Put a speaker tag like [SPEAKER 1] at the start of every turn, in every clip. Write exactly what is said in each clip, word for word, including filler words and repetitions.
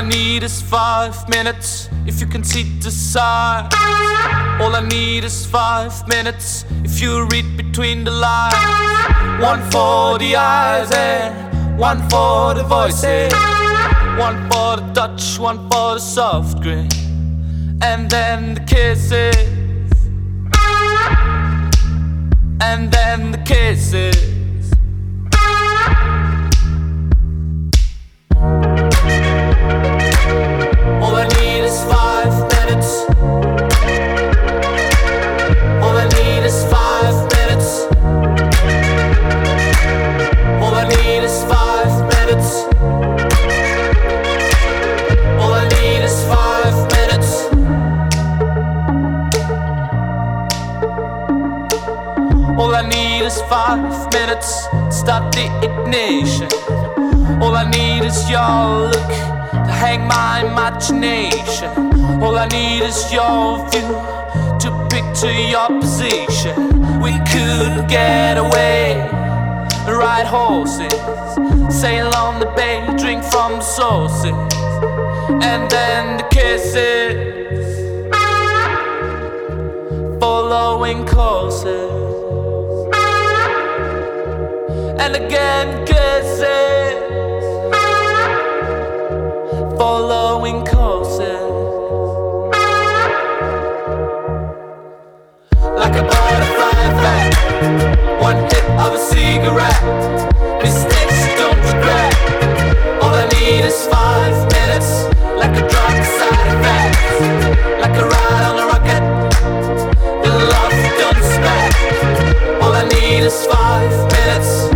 [SPEAKER 1] need is five minutes, if you can see the signs. All I need is five minutes, if you read between the lines. One for the eyes and one for the voices. One for the touch, one for the soft grin, and then the kisses. And then the kisses. All I need is five minutes. All I need is five minutes. All I need is five minutes. All I need is five minutes. All I need is five minutes. Start the ignition. All I need is your look to hang my imagination. All I need is your view to picture your position. We could get away, ride horses, sail on the bay, drink from the sources, and then the kisses, following courses, and again kisses, following courses. Like a butterfly effect, one hit of a cigarette, mistakes you don't regret. All I need is five minutes, like a drug side effect, like a ride on a rocket, the love you don't expect. All I need is five minutes.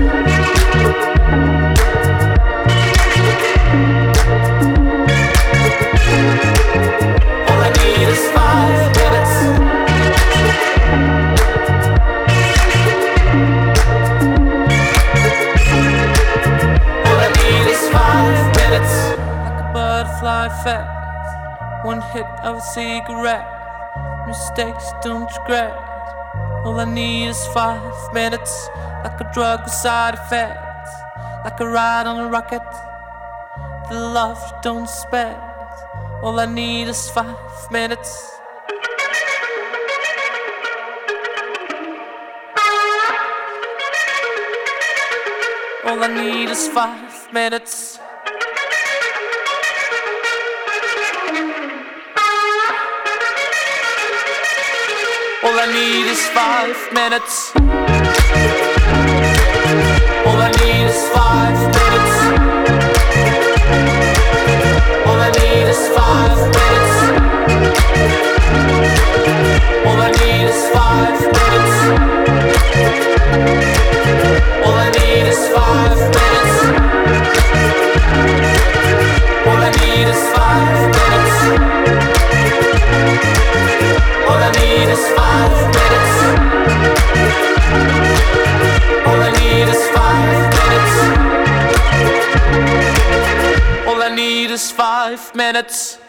[SPEAKER 1] All I need is five minutes. All I need is five minutes. Like a butterfly effect, one hit of a cigarette, mistakes don't regret. All I need is five minutes. Like a drug with side effects, like a ride on a rocket, the love you don't expect. All I need is five minutes. All I need is five minutes. All I need is five minutes. All I need is five minutes. All I need is five minutes. All I need is five minutes. All I need is five minutes. All I need is five minutes. All I need is five minutes. All I need is five minutes. All I need is five minutes.